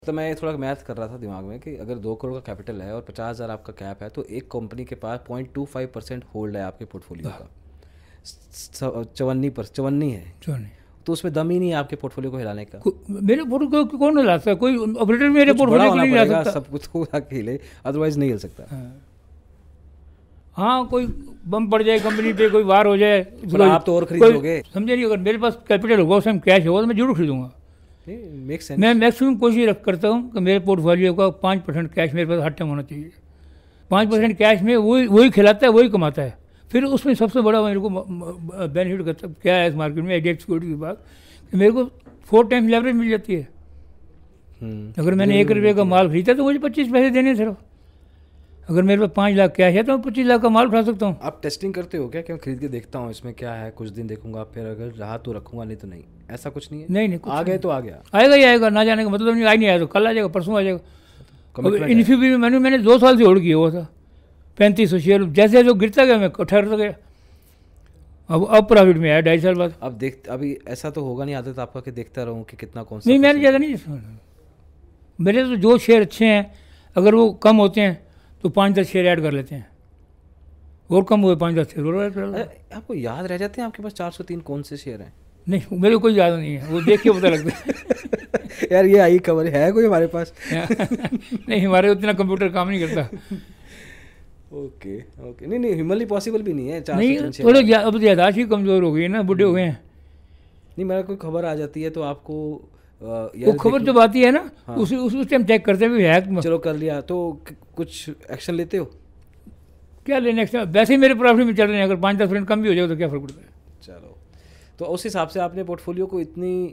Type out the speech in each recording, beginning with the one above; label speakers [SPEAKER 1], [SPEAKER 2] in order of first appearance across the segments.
[SPEAKER 1] तो मैं थोड़ा मैथ कर रहा था दिमाग में कि अगर 2 करोड़ का कैपिटल है और 50,000 आपका कैप है तो एक कंपनी के पास 0.25% होल्ड है आपके पोर्टफोलियो का। 54 है, तो उसमें दम ही नहीं है आपके पोर्टफोलियो को हिलाने का।
[SPEAKER 2] मेरे पोर्टफोलियो को कौन हिला सकता है? कोई ऑपरेटर मेरे पोर्टफोलियो को नहीं हिला सकता।
[SPEAKER 1] सब कुछ को आके हिले, अदरवाइज नहीं हिल सकता।
[SPEAKER 2] हाँ, कोई बम पड़ जाए कंपनी पे, कोई वार हो जाए
[SPEAKER 1] तो आप तो और खरीदोगे,
[SPEAKER 2] समझे नहीं? अगर मेरे पास कैपिटल होगा, उस टाइम कैश होगा तो मैं जरूर खरीदूंगा। मैं मैक्सिमम कोशिश करता हूँ कि मेरे पोर्टफोलियो का 5% कैश मेरे पास हर टाइम होना चाहिए। 5% कैश में वही खिलाता है, वही कमाता है। फिर उसमें सबसे बड़ा मेरे को बेनिफिट करता क्या है इस मार्केट में, एडिएक्स सिक्योरिटी के बाद, कि मेरे को 4 टाइम्स लेवरेज मिल जाती है। अगर मैंने 1 रुपये का माल खरीदा तो मुझे 25 पैसे देने सिर्फ। अगर मेरे पास 5 लाख कैश है तो मैं 25 लाख का माल उठा सकता हूँ।
[SPEAKER 1] आप टेस्टिंग करते हो क्या कि मैं खरीद के देखता हूँ इसमें क्या है, कुछ दिन देखूंगा, फिर अगर रहा तो रखूंगा, नहीं तो नहीं, ऐसा कुछ नहीं है?
[SPEAKER 2] नहीं,
[SPEAKER 1] आ गए तो आ गया,
[SPEAKER 2] आएगा ही आएगा, ना जाने का मतलब नहीं। आज नहीं आया तो कल आ जाएगा, परसों आ जाएगा। इन्फी मैंने 2 साल से होल्ड किया हुआ था 3500 शेयर। जैसे जैसे गिरता गया मैं ठहरता गया। अब प्रॉफिट में आया 2.5 साल बाद।
[SPEAKER 1] अब अभी ऐसा तो होगा नहीं आदत आपका कि देखता रहूँ कि कितना कौन सा?
[SPEAKER 2] नहीं, मैंने ज़्यादा नहीं। मेरे तो जो शेयर अच्छे हैं अगर वो कम होते हैं तो 5-10 शेयर ऐड कर लेते हैं, और कम हुए 5-10 शेयर और ऐड कर लेते हैं।
[SPEAKER 1] आपको याद रह जाते हैं आपके पास 403 कौन से शेयर हैं?
[SPEAKER 2] नहीं, मेरे को कोई याद नहीं है, वो देख के पता लगता है।
[SPEAKER 1] यार ये आई खबर है कोई हमारे पास?
[SPEAKER 2] नहीं, हमारे उतना कंप्यूटर काम नहीं करता।
[SPEAKER 1] ओके, नहीं ह्यूमनली पॉसिबल भी नहीं है।
[SPEAKER 2] नहीं, थोड़े अब याददाश्त ही कमज़ोर हो गई है ना, बुढ़े हो गए हैं।
[SPEAKER 1] नहीं, मेरा कोई खबर आ जाती है तो आपको
[SPEAKER 2] वो खबर जब आती है ना, हाँ, उस टाइम चेक करते हैं भी है।
[SPEAKER 1] चलो कर लिया तो कुछ एक्शन लेते हो?
[SPEAKER 2] क्या लेने एक्शन? वैसे ही मेरे प्रॉफिट में चल रहे हैं, अगर 5-10% कम भी हो जाए तो क्या फर्क पड़ता है?
[SPEAKER 1] चलो, तो उस हिसाब से आपने पोर्टफोलियो को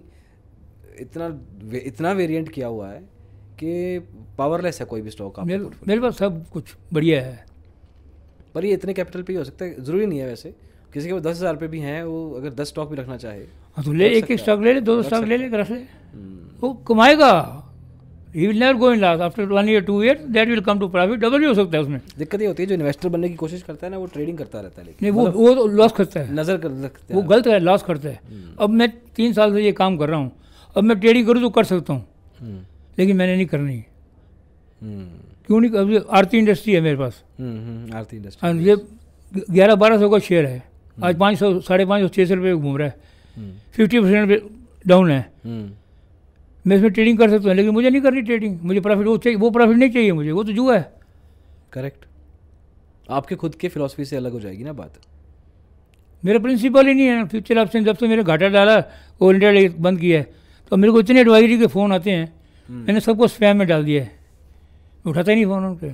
[SPEAKER 1] इतना वेरिएंट किया हुआ है कि पावरलेस है कोई भी स्टॉक आपका?
[SPEAKER 2] मेरे पास सब कुछ बढ़िया है।
[SPEAKER 1] पर ये इतने कैपिटल पे ही हो सकता है? ज़रूरी नहीं है वैसे, किसी के पास 10,000 रुपये भी हैं, वो अगर 10 स्टॉक भी रखना चाहे
[SPEAKER 2] हाँ तो ले, एक स्टॉक ले ले, 2 स्टॉक ले ले, रख ले, वो कमाएगा। He will never go in loss after 1 year 2 years, that will come to profit, double भी हो सकता है उसमें।
[SPEAKER 1] दिक्कत ये होती है जो इन्वेस्टर बनने की कोशिश करता है ना, वो ट्रेडिंग करता रहता है, लेकिन
[SPEAKER 2] नहीं, वो तो लॉस करता है,
[SPEAKER 1] नज़र कर सकते हैं,
[SPEAKER 2] वो गलत है, लॉस करता है। अब मैं 3 साल से ये काम कर रहा हूँ, अब मैं ट्रेडिंग करूँ तो कर सकता हूँ, लेकिन मैंने नहीं करनी। क्यों नहीं? अभी आरती इंडस्ट्री है मेरे पास,
[SPEAKER 1] आरती इंडस्ट्री,
[SPEAKER 2] ये 1100-1200 का शेयर है, आज 500, 550, 600 रुपये घूम रहा है, 50% डाउन है। मैं इसमें ट्रेडिंग कर सकता हूँ, लेकिन मुझे नहीं करनी ट्रेडिंग। मुझे प्रॉफिट वो चाहिए, वो प्रॉफिट नहीं चाहिए मुझे, वो तो जुआ है।
[SPEAKER 1] करेक्ट, आपके खुद के फिलॉसफी से अलग हो जाएगी ना बात।
[SPEAKER 2] मेरा प्रिंसिपल ही नहीं है फ्यूचर ऑप्शन। जब से मेरे घाटा डाला और इंडिया बंद किया है तो मेरे को इतने एडवाइजरी के फ़ोन आते हैं, मैंने सबको स्पैम में डाल दिया है, उठाता ही नहीं फ़ोन उनके।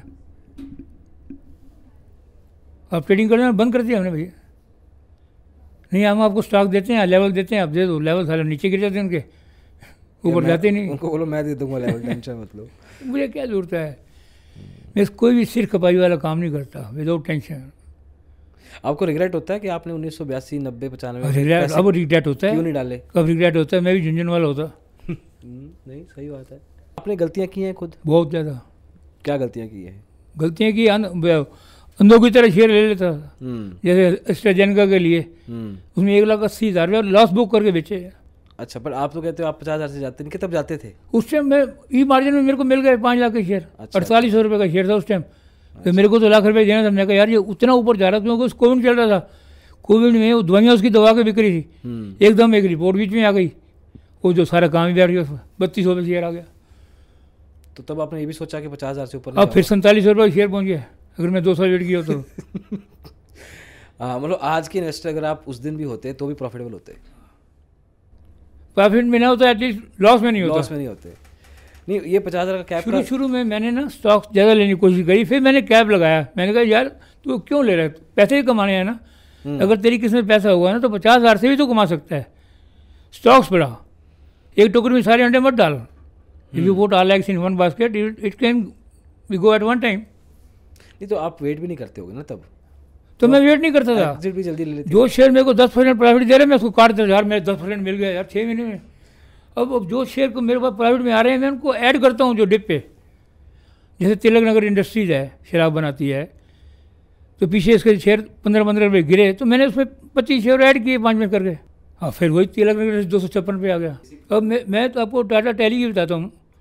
[SPEAKER 2] आप ट्रेडिंग करना बंद कर दिया हमने भैया। नहीं, हम आपको स्टॉक देते हैं, लेवल देते हैं, आप दे दो। लेवल सारे नीचे गिर जाते हैं, उनके ऊपर जाते नहीं।
[SPEAKER 1] उनको बोलो मैं दे दूंगा लेवल, टेंशन मत लो।
[SPEAKER 2] मुझे क्या जरूरत है? मैं कोई भी सिर खपाई वाला काम नहीं करता विदाउट टेंशन।
[SPEAKER 1] आपको रिग्रेट होता है कि आपने 1982, 90, 95
[SPEAKER 2] अब रिग्रेट होता है?
[SPEAKER 1] क्यों नहीं डाले?
[SPEAKER 2] कब रिग्रेट होता है? मैं भी झुंझुन वाला होता।
[SPEAKER 1] नहीं, सही बात है। आपने गलतियाँ की हैं खुद?
[SPEAKER 2] बहुत ज़्यादा।
[SPEAKER 1] क्या गलतियाँ की हैं?
[SPEAKER 2] गलतियाँ की, अंधों की तरह शेयर ले लेता था, जैसे एस्ट्राजेनेका के लिए, उसमें 1,80,000 लॉस बुक करके बेचे।
[SPEAKER 1] अच्छा, पर आप तो कहते हो आप 50,000 से जाते नहीं, कितने जाते थे
[SPEAKER 2] उस टाइम? मैं ई मार्जिन में मेरे को मिल गए 5 लाख के शेयर। 4800 रुपये का शेयर था उस टाइम। तो मेरे को तो लाख रुपये देना था। मैंने कहा यार ये उतना ऊपर जा रहा था, क्योंकि कोविड चल रहा था। कोविड में वो दवाइयाँ उसकी दवा के बिक रही थी, एकदम एक रिपोर्ट बीच में आ गई, वो जो सारा काम ही बैठ गया, 3200 रुपये शेयर आ गया।
[SPEAKER 1] तो तब आपने ये भी सोचा कि 50,000 से ऊपर?
[SPEAKER 2] अब फिर 4700 रुपये शेयर पहुँच गया, अगर मैं 2 साल वेट किया तो।
[SPEAKER 1] हाँ, मतलब आज के इन्वेस्टर अगर आप उस दिन भी होते तो भी प्रॉफिटेबल होते?
[SPEAKER 2] प्रॉफिट में ना होता, एटलीस्ट लॉस में नहीं होता।
[SPEAKER 1] लॉस में नहीं होते। नहीं, ये 50,000 का कैप
[SPEAKER 2] शुरू में मैंने ना स्टॉक ज़्यादा लेने की कोशिश करी, फिर मैंने कैप लगाया। मैंने कहा यार तू क्यों ले रहा है, पैसे ही कमाने हैं ना। अगर तेरी किस्मत पैसा हुआ ना तो 50,000 से भी तो कमा सकता है। स्टॉक्स बढ़ा, एक टोकरी में सारे अंडे मत डाल। If you put all eggs in one basket it can be go at one time.
[SPEAKER 1] नहीं तो आप वेट भी नहीं करते होगे ना तब?
[SPEAKER 2] तो मैं वेट नहीं करता था,
[SPEAKER 1] एग्जिट भी जल्दी ले लेते।
[SPEAKER 2] जो शेयर मेरे को 10% प्रॉफिट दे रहे मैं उसको काट देता। यार मेरे 10% मिल गया यार 6 महीने में। अब जो शेयर को मेरे पास प्रॉफिट में आ रहे हैं मैं उनको ऐड करता हूँ जो डिप पे। जैसे तिलक नगर इंडस्ट्रीज़ है, शराब बनाती है, तो पीछे इसके शेयर 15-15 रुपये गिरे तो मैंने उसमें 25 शेयर ऐड किए 5 में करके। हाँ, फिर वही तिलक नगर 256 पे आ गया। अब मैं तो आपको टाटा टेली की बताता हूँ।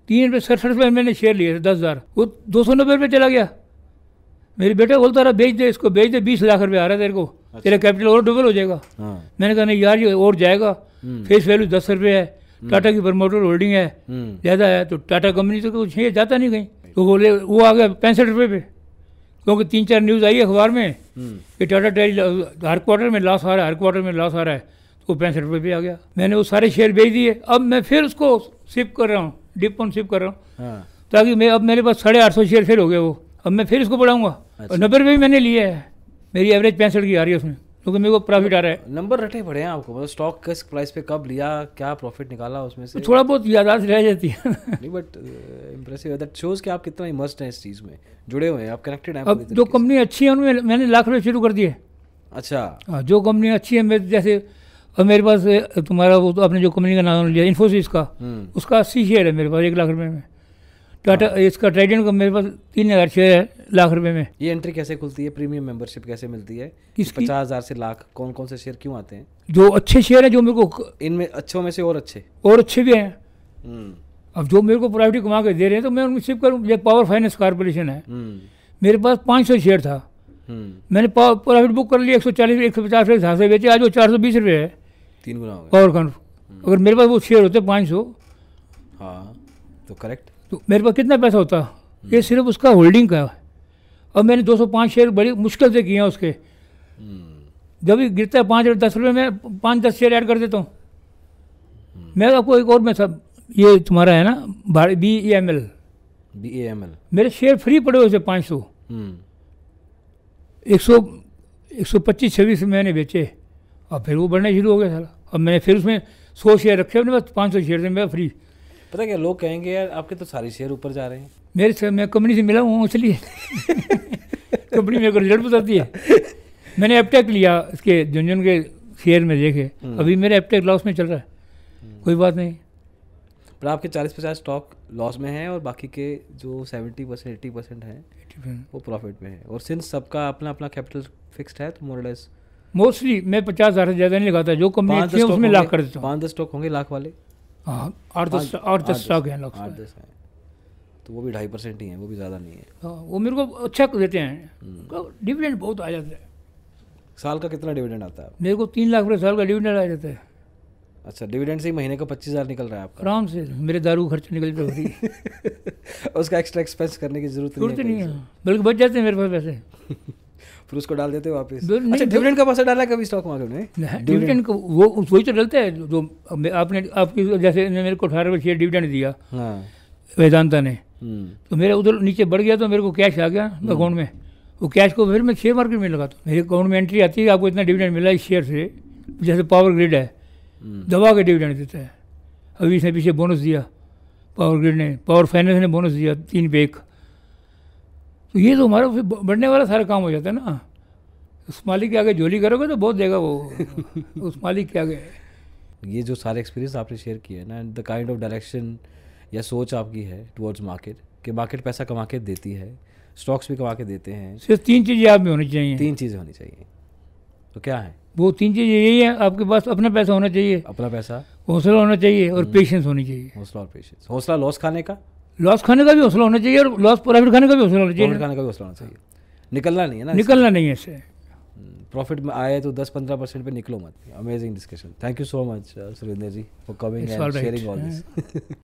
[SPEAKER 2] ₹3.67 मैंने शेयर लिए थे 10,000, वो ₹290 चला गया। मेरे बेटा बोलता रहा बेच दे इसको, बेच दे, 20 लाख रुपये आ रहा है तेरे को, तेरा कैपिटल और डबल हो जाएगा। मैंने कहा नहीं यार ये और जाएगा, फेस वैल्यू 10 रुपये है, टाटा की प्रमोटर होल्डिंग है ज़्यादा है, तो टाटा कंपनी तो कुछ ये जाता नहीं कहीं। तो बोले वो आ गया 65 रुपये पे, क्योंकि 3-4 न्यूज़ आई अखबार में कि टाटा टेल हर क्वार्टर में लॉस आ रहा है, हर क्वार्टर में लॉस आ रहा है, तो 65 रुपये पे आ गया। मैंने वो सारे शेयर बेच दिए। अब मैं फिर उसको शिप कर रहा हूँ, डिप ऑन शिप कर रहा हूँ, ताकि मैं अब मेरे पास 850 शेयर फिर हो गए वो। अब मैं फिर इसको बढ़ाऊंगा। और 90 रुपये भी मैंने लिए है, मेरी एवरेज 65 की आ रही है उसमें, क्योंकि मेरे को प्रॉफिट आ रहा है।
[SPEAKER 1] नंबर रटे पड़े हैं आपको, मतलब स्टॉक किस प्राइस पे कब लिया, क्या प्रॉफिट निकाला उसमें से?
[SPEAKER 2] थोड़ा बहुत यादाश्त रह जाती है।
[SPEAKER 1] नहीं बट इम्प्रेसिव, दैट शोज कि आप कितना इमर्स्ड हैं इस चीज़ में, जुड़े हुए हैं, आप कनेक्टेड हैं।
[SPEAKER 2] अब जो कंपनी अच्छी है उनमें मैंने लाख रुपये शुरू कर दिए।
[SPEAKER 1] अच्छा।
[SPEAKER 2] हाँ, जो कंपनी अच्छी है, मेरे जैसे अब मेरे पास तुम्हारा वो तो आपने जो कंपनी का नाम लिया इन्फोसिस का, उसका 80 शेयर है मेरे पास 1 लाख रुपये में। टाटा इसका ट्राइडेंट का मेरे पास 3,000 शेयर है लाख रुपये में।
[SPEAKER 1] ये एंट्री कैसे खुलती है, प्रीमियम मेंबरशिप कैसे मिलती है? 50,000 से लाख कौन कौन से शेयर क्यों आते हैं?
[SPEAKER 2] जो अच्छे शेयर हैं, जो मेरे को
[SPEAKER 1] इनमें अच्छों में से और अच्छे
[SPEAKER 2] भी हैं। अब जो मेरे को प्राइवेट कमा के दे रहे हैं तो मैं उनमें शिफ्ट करूँ। जैसे पावर फाइनेंस कॉर्पोरेशन है, मेरे पास 500 शेयर था, मैंने प्रॉफिट बुक कर लिया, 140-150 के हिसाब से बेचे, आज वो 420 रुपये है,
[SPEAKER 1] 3 गुना हो गया।
[SPEAKER 2] पावर कॉन अगर मेरे पास वो शेयर होते 500,
[SPEAKER 1] हाँ तो करेक्ट,
[SPEAKER 2] तो मेरे पास कितना पैसा होता? ये सिर्फ उसका होल्डिंग का है। अब मैंने 205 शेयर बड़ी मुश्किल से किए हैं उसके। जब भी गिरता है 5-10 रुपये में 5-10 शेयर ऐड कर देता हूँ। मैं आपको एक और में सब ये तुम्हारा है ना BEML, मेरे शेयर फ्री पड़े हुए थे 500, 125-26 मैंने बेचे, अब फिर वो बढ़ने शुरू हो गया सारा। अब मैंने फिर उसमें 100 शेयर रखे अपने पास, 500 शेयर से मेरा फ्री।
[SPEAKER 1] पता क्या लोग कहेंगे यार आपके तो सारे शेयर ऊपर जा रहे हैं।
[SPEAKER 2] मैं कंपनी से मिला हूँ इसलिए कंपनी मेरे को रिजल्ट बताती है। मैंने एपटेक लिया, इसके झुंझुनू के शेयर में देखे, अभी मेरा एपटेक लॉस में चल रहा है। कोई बात नहीं,
[SPEAKER 1] पर आपके 40-50 स्टॉक लॉस में हैं और बाकी के जो 70% 80% हैं वो प्रॉफिट में है। और सिंस सबका अपना अपना कैपिटल फिक्स्ड है तो मोरलेस
[SPEAKER 2] मोस्टली मैं 50,000 से ज़्यादा नहीं लगाता। जो कंपनी अच्छी है उसमें लाख कर देता हूँ।
[SPEAKER 1] 5-10 स्टॉक होंगे लाख वाले।
[SPEAKER 2] हाँ, 8-10 स्टॉक हैं,
[SPEAKER 1] 8-10 हैं, तो वो भी 2.5% ही हैं, वो भी ज़्यादा नहीं है।
[SPEAKER 2] हाँ, वो मेरे को अच्छा देते हैं, डिविडेंड बहुत आ जाता है।
[SPEAKER 1] साल का कितना डिविडेंड आता है?
[SPEAKER 2] मेरे को 3 लाख रुपये साल का डिविडेंड आ जाता है।
[SPEAKER 1] अच्छा, डिविडेंड से ही महीने का 25,000 निकल रहा है आपका?
[SPEAKER 2] आराम से, मेरे दारू खर्च निकल जाता है।
[SPEAKER 1] उसका एक्स्ट्रा एक्सपेंस करने की जरूरत
[SPEAKER 2] नहीं है, बल्कि बच जाते हैं मेरे पास पैसे।
[SPEAKER 1] फिर उसको डाल देते हो वापस? अच्छा, डिविडेंड का पैसा डाला है कभी स्टॉक मार्केट में?
[SPEAKER 2] डिविडेंड को वो वही तो डलता है जो आपने आपकी, जैसे मेरे को 18 रुपये शेयर डिविडेंड दिया वेदांता ने, तो मेरा उधर नीचे बढ़ गया तो मेरे को कैश आ गया अकाउंट में। वो कैश को फिर मैं शेयर मार्केट में लगाता हूँ। मेरे अकाउंट में एंट्री आती है, आपको इतना डिविडेंड मिला इस शेयर से। जैसे पावर ग्रिड है, दबा के डिविडेंड देता है। अभी इसने पीछे बोनस दिया, पावर ग्रिड ने, पावर फाइनेंस ने बोनस दिया 3 पे 1। तो ये तो हमारा बढ़ने वाला सारा काम हो जाता है ना। उस मालिक के आगे झोली करोगे तो बहुत देगा वो उस मालिक के आगे।
[SPEAKER 1] ये जो सारे एक्सपीरियंस आपने शेयर किए हैं ना, द काइंड ऑफ डायरेक्शन या सोच आपकी है टुवर्ड्स मार्केट, कि मार्केट पैसा कमा के देती है, स्टॉक्स भी कमा के देते हैं।
[SPEAKER 2] सिर्फ 3 चीज़ें आप में होनी चाहिए।
[SPEAKER 1] 3 चीज़ें होनी चाहिए, तो क्या है
[SPEAKER 2] वो 3 चीज़ें? यही है, आपके पास अपना पैसा होना चाहिए,
[SPEAKER 1] अपना पैसा,
[SPEAKER 2] हौसला होना चाहिए और पेशेंस होनी चाहिए।
[SPEAKER 1] हौसला और पेशेंस। हौसला लॉस खाने का,
[SPEAKER 2] लॉस खाने का भी हौसला होना चाहिए, और लॉस प्रॉफिट खाने का भी हौसला होना चाहिए।
[SPEAKER 1] प्रॉफिट खाने का भी हौसला होना चाहिए, निकलना नहीं है ना,
[SPEAKER 2] निकलना नहीं है इससे।
[SPEAKER 1] प्रॉफिट में आए तो 10-15% पे निकलो मत। Amazing discussion, thank you so much Surendra ji for coming and sharing all this.